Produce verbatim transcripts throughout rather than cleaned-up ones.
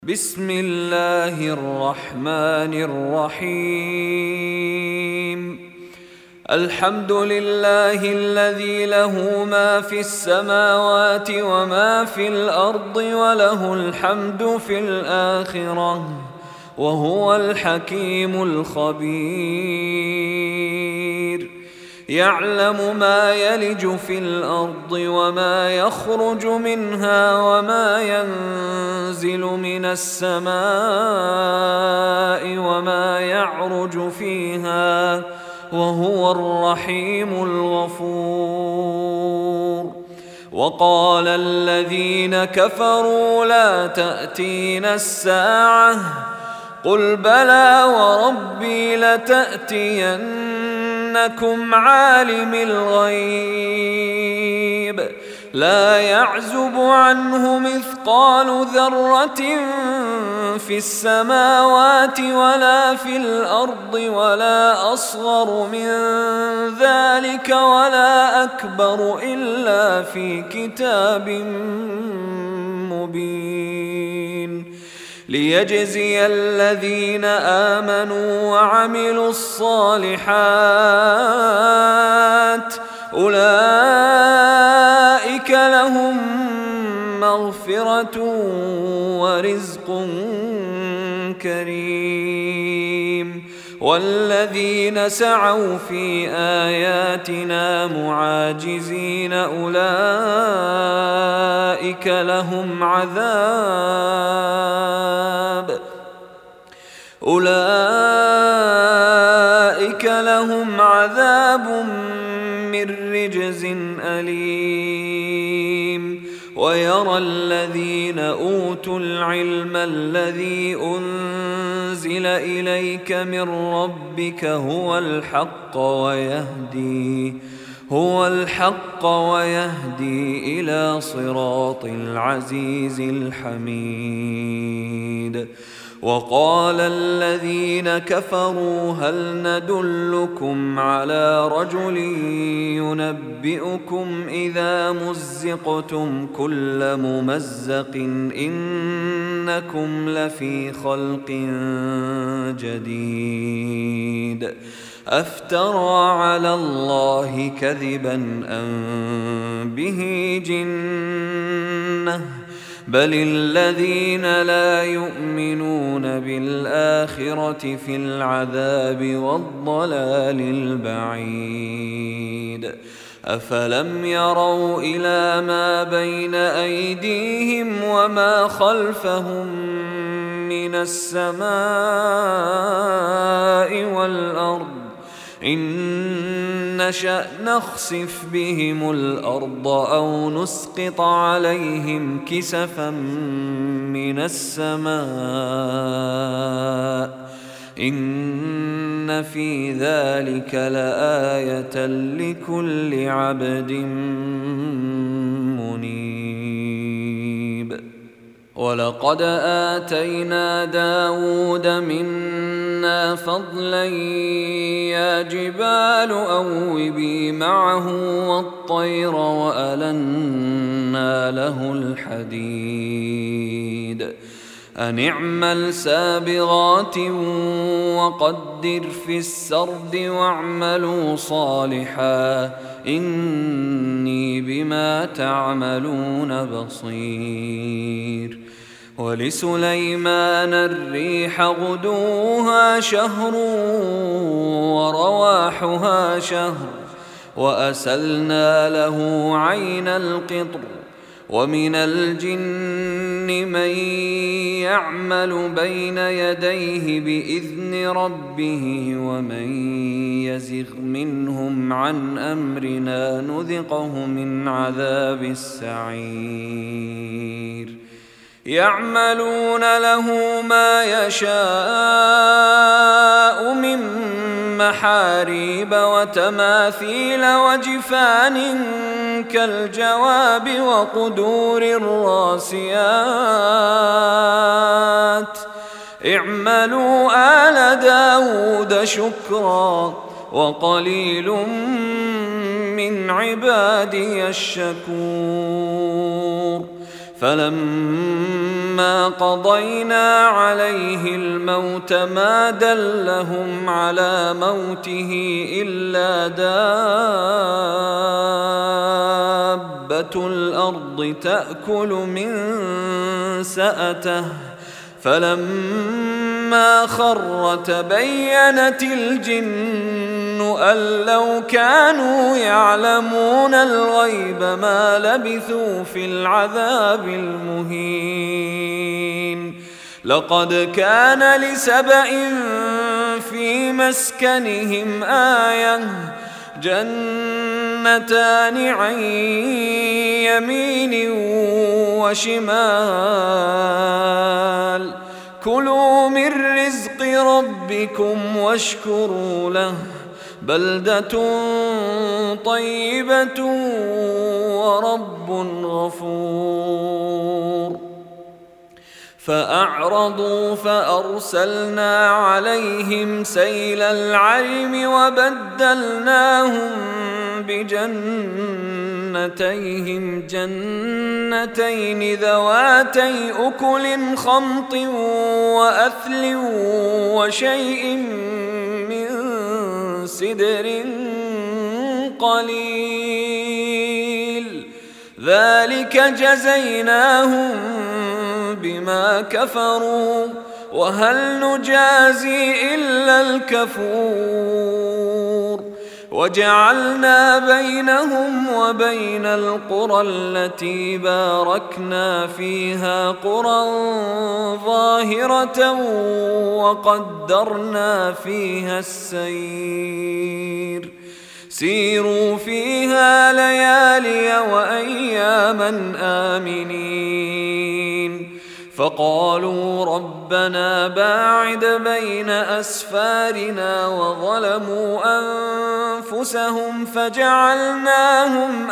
بسم الله الرحمن الرحيم. الحمد لله الذي له ما في السماوات وما في الأرض وله الحمد في الآخرة وهو الحكيم الخبير. يعلم ما يلج في الأرض وما يخرج منها وما ينزل من السماء وما يعرج فيها وهو الرحيم الغفور. وقال الذين كفروا لا تأتينا الساعة قل بلى وربي لتأتينكم عالم الغيب لا يعزب عنه مثقال ذرة في السماوات ولا في الأرض ولا أصغر من ذلك ولا أكبر إلا في كتاب مبين ليجزي الذين آمنوا وعملوا الصالحات أولئك لهم مغفرة ورزق كريم. والذين سعوا في آياتنا معاجزين أولئك لهم عذاب أولئك لهم عذاب من رجز أليم. ويرى الذين أوتوا العلم الذي أنزل إليك من ربك هو الحق ويهدي هو الحق ويهدي إلى صراط العزيز الحميد. وقال الذين كفروا هل ندلكم على رجل ينبئكم إذا مزقتم كل ممزق إنكم لفي خلق جديد أفترى على الله كذبا أم به جنة بل الذين لا يؤمنون بالآخرة في العذاب والضلال البعيد. أفلم يروا إلى ما بين أيديهم وما خلفهم من السماء والأرض إن نشأ نخسف بهم الأرض أو نسقط عليهم كسفا من السماء إن في ذلك لآية لكل عبد منيب. ولقد آتينا داود منا فضلا يا جبال أوبي معه والطير وألنا له الحديد أن اعمل سابغات وقدر في السرد واعملوا صالحا إني بما تعملون بصير. ولسليمان الريح غدوها شهر ورواحها شهر وأسلنا له عين القطر ومن الجن من يعمل بين يديه بإذن ربه ومن يزغ منهم عن أمرنا نذقه من عذاب السعير. يعملون له ما يشاء من محاريب وتماثيل وجفان كالجواب وقدور الراسيات اعملوا آل داود شكرا وقليل من عبادي الشكور. فلما قضينا عليه الموت ما دلهم على موته إلا دابة الأرض تأكل من سأته فلما خر تبينت الجن أن لو كانوا يعلمون الغيب ما لبثوا في العذاب المهين. لقد كان لسبإ في مسكنهم آية جنتان عن يمين وشمال كلوا من رزق ربكم واشكروا له بلدة طيبة ورب غفور. فأعرضوا فأرسلنا عليهم سيل العرم وبدلناهم بجنتيهم جنتين ذواتي أكل خمط وأثل وشيء من سدر قليل ذلك جزيناهم بما كفروا وهل نجازي إلا الكفور. وجعلنا بينهم وبين القرى التي باركنا فيها قرى ظاهرة وقدرنا فيها السير سيروا فيها ليالي وأياما آمنين. فقالوا ربنا باعد بين أسفارنا وظلموا أنفسهم فجعلناهم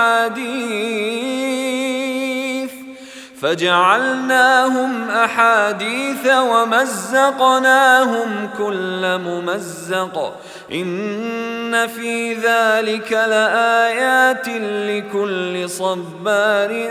أحاديث فجعلناهم أحاديث ومزقناهم كل ممزق إن في ذلك لآيات لكل صبار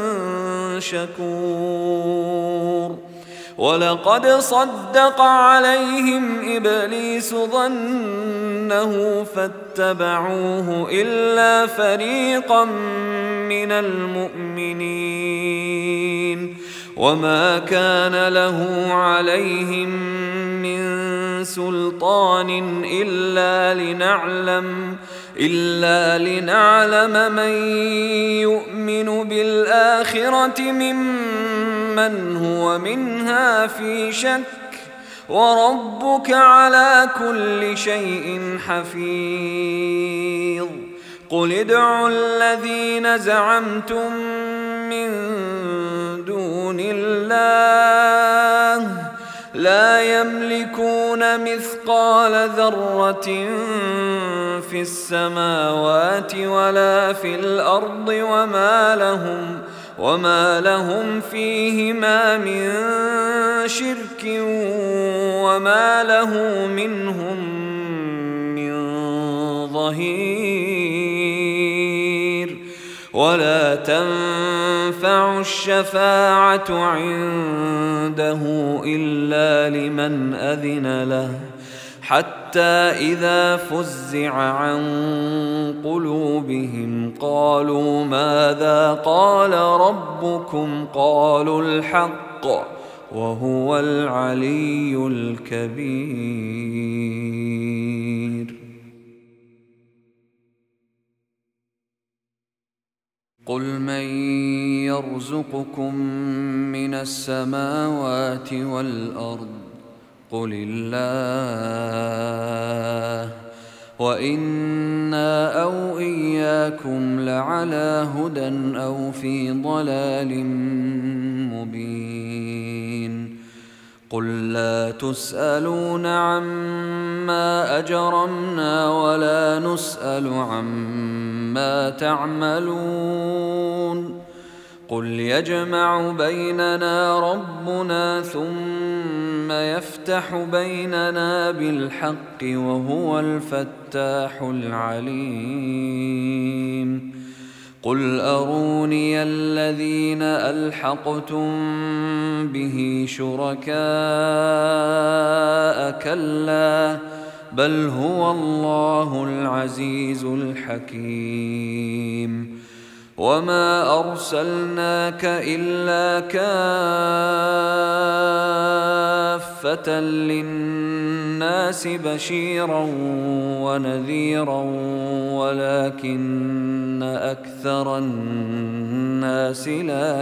شكور. ولقد صدق عليهم إبليس ظنه فاتبعوه إلا فريقا من المؤمنين وما كان له عليهم من سلطان إلا لنعلم إلا لنعلم من يؤمن بالآخرة ممن هو منها في شك وربك على كل شيء حفيظ. قل ادعوا الذين زعمتم من دون الله لا يملكون مثقال ذرة في السماوات ولا في الأرض وما لهم وما لهم فيهما من شرك وما له منهم من ظهير. ولا تنفع الشفاعة عنده إلا لمن أذن له حتى إذا فزع عن قلوبهم قالوا ماذا قال ربكم قالوا الحق وهو العلي الكبير. قل من يرزقكم من السماوات والأرض قل الله وإنا أو إياكم لعلى هدى أو في ضلال مبين. قل لا تسألون عما أجرمنا ولا نسأل عما تعملون. قل يجمع بيننا ربنا ثم يفتح بيننا بالحق وهو الفتاح العليم. قل أروني الذين ألحقتم به شركاء كلا بل هو الله العزيز الحكيم وما أرسلناك إلا كافة للناس بشيرا ونذيرا ولكن أكثر الناس لا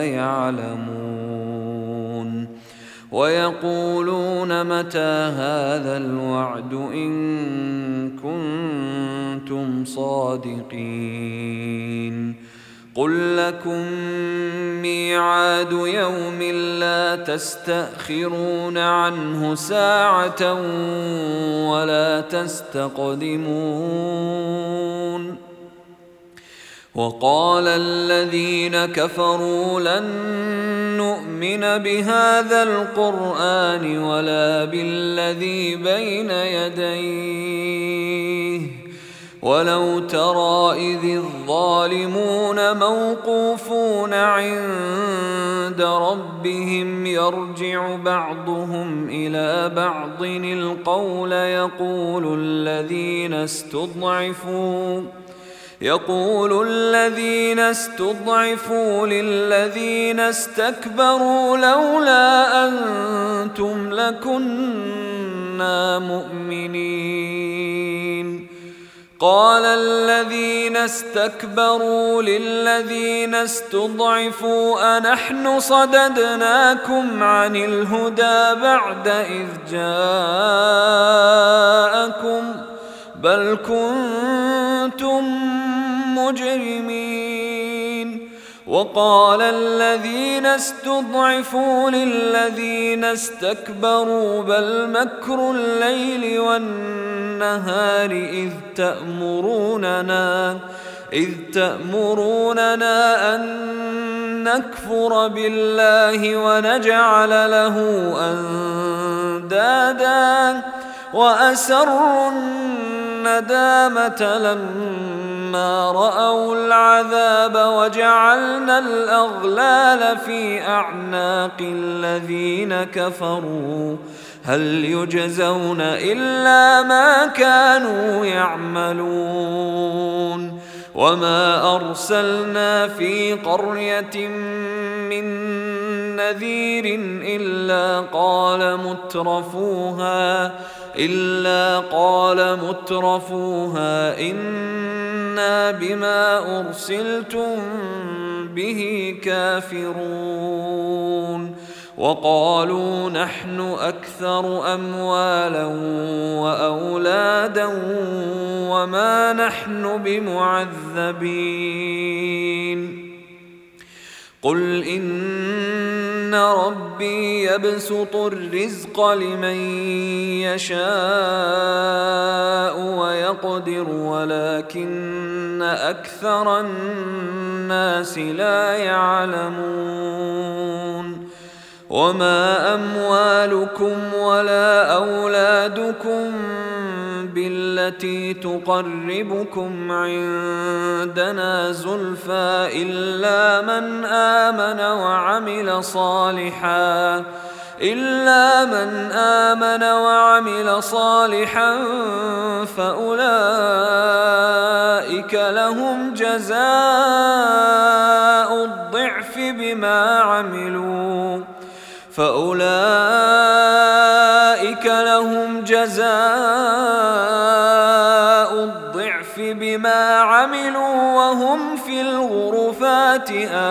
يعلمون ويقولون متى هذا الوعد إن كنتم صادقين قل لكم ميعاد يوم لا تستأخرون عنه ساعة ولا تستقدمون وقال الذين كفروا لن نؤمن بهذا القرآن ولا بالذي بين يديه ولو ترى إذ الظالمون موقوفون عند ربهم يرجع بعضهم إلى بعض القول يقول الذين استضعفوا يقول الذين استضعفوا للذين استكبروا لولا أنتم لكنا مؤمنين قال الذين استكبروا للذين استضعفوا أنحن صددناكم عن الهدى بعد إذ جاءكم بل كنتم مجرمين وقال الذين استضعفوا للذين استكبروا بل مكر الليل والنهار إذ تأمروننا إذ تأمروننا أن نكفر بالله ونجعل له أندادا وأسروا الندامة لما رأوا العذاب وجعلنا الأغلال في أعناق الذين كفروا هل يجزون إلا ما كانوا يعملون وما أرسلنا في قرية من نذير إلا قال مترفوها إلا قال مترفوها إنا بما أرسلتم به كافرون وقالوا نحن أكثر أموالا وأولادا وما نحن بمعذبين قل إن ربي يبسط الرزق لمن يشاء ويقدر ولكن أكثر الناس لا يعلمون وما أموالكم ولا أولادكم بالتي تقربكم عندنا زلفى إلا من آمن وعمل صالحا إلا من آمن وعمل صالحا فأولئك لهم جزاء الضعف بما عملوا فأولئك لهم جزاء الضعف بما عملوا وهم في الغرفات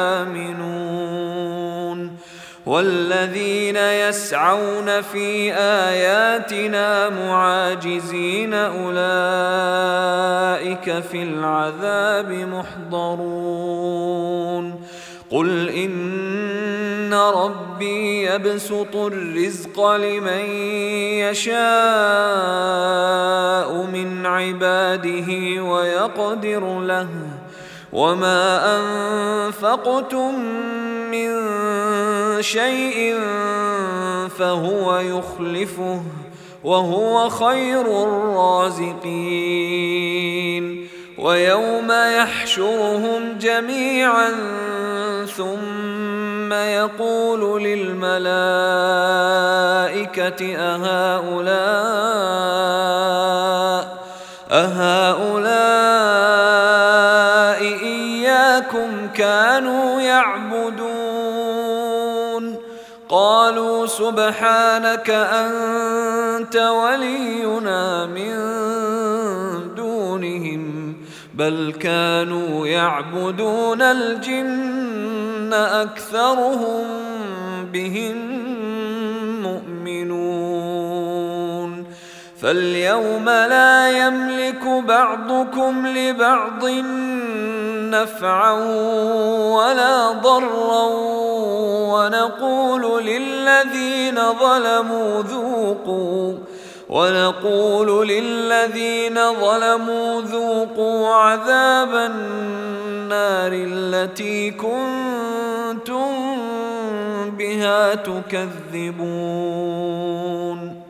آمنون والذين يسعون في آياتنا معاجزين أولئك في العذاب محضرون قل إن ربي يبسط الرزق لمن يشاء من عباده ويقدر له وما أنفقتم من شيء فهو يخلفه وهو خير الرازقين ويوم يحشرهم جميعا ثم يقول للملائكة أهؤلاء أهؤلاء إياكم كانوا يعبدون قالوا سبحانك أنت ولينا من دونهم بل كانوا يعبدون الجن أكثرهم بهم مؤمنون فاليوم لا يملك بعضكم لبعض نفعا ولا ضرا ونقول للذين ظلموا ذوقوا ونقول للذين ظلموا ذوقوا عذاب النار التي كنتم بها تكذبون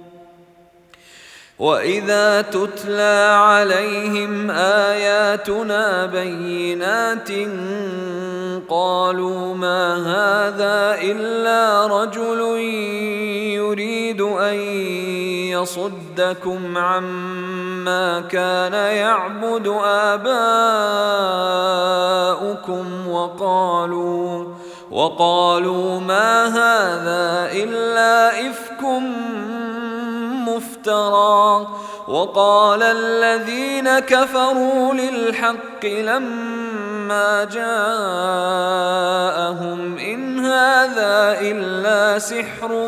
وإذا تتلى عليهم آياتنا بينات قالوا ما هذا إلا رجل يريد أن يصدكم عما كان يعبد آباؤكم وقالوا وقالوا ما هذا إلا إفك مفترى وقال الذين كفروا للحق لما جاءهم إن هذا إلا سحر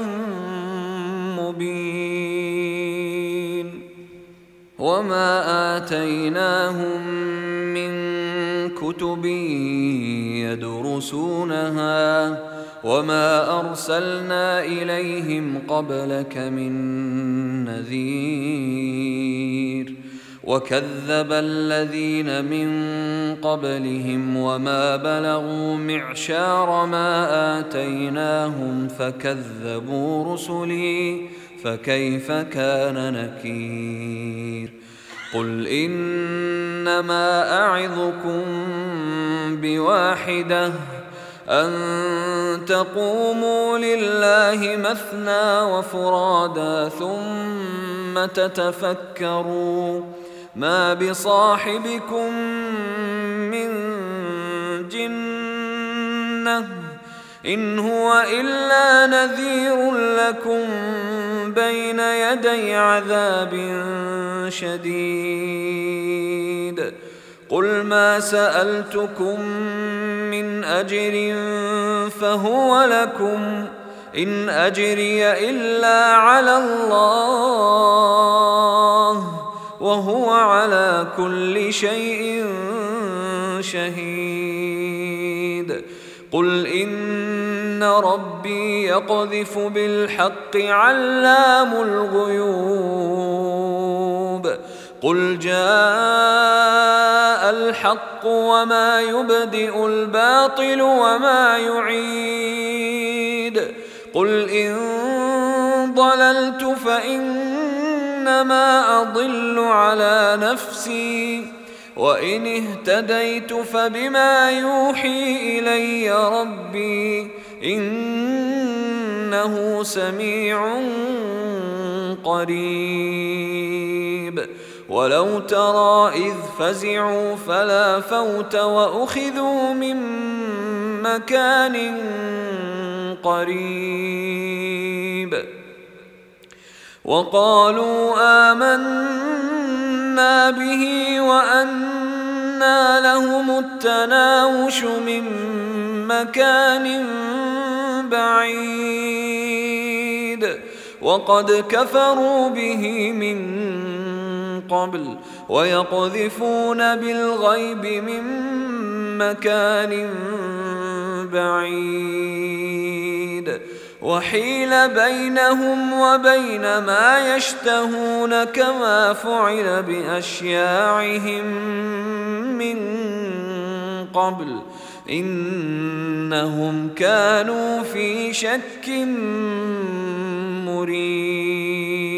مبين وما آتيناهم من كتب يدرسونها وما أرسلنا إليهم قبلك من نذير وكذب الذين من قبلهم وما بلغوا معشار ما آتيناهم فكذبوا رسلي فكيف كان نكير قل إنما أعظكم بواحدة أن تقوموا لله مثنى وفرادا ثم تتفكروا ما بصاحبكم من جنة إن هو إلا نذير لكم بين يدي عذاب شديد قل ما سألتكم من أجر فهو لكم إن أجري إلا على الله وهو على كل شيء شهيد قل إن ربي يقذف بالحق علام الغيوب قل جاء الحق وما يبدئ الباطل وما يعيد قل إن ضللت فإنما أضل على نفسي وإن اهتديت فبما يوحي إلي ربي إنه سميع قريب ولو ترى إذ فزعوا فلا فوت وأخذوا من مكان قريب وقالوا آمنا به وأنى لهم التناوش من مكان بعيد وقد كفروا به من قبل ويقذفون بالغيب من مكان بعيد وحيل بينهم وبين ما يشتهون كما فعل بأشياعهم من قبل إنهم كانوا في شك مريب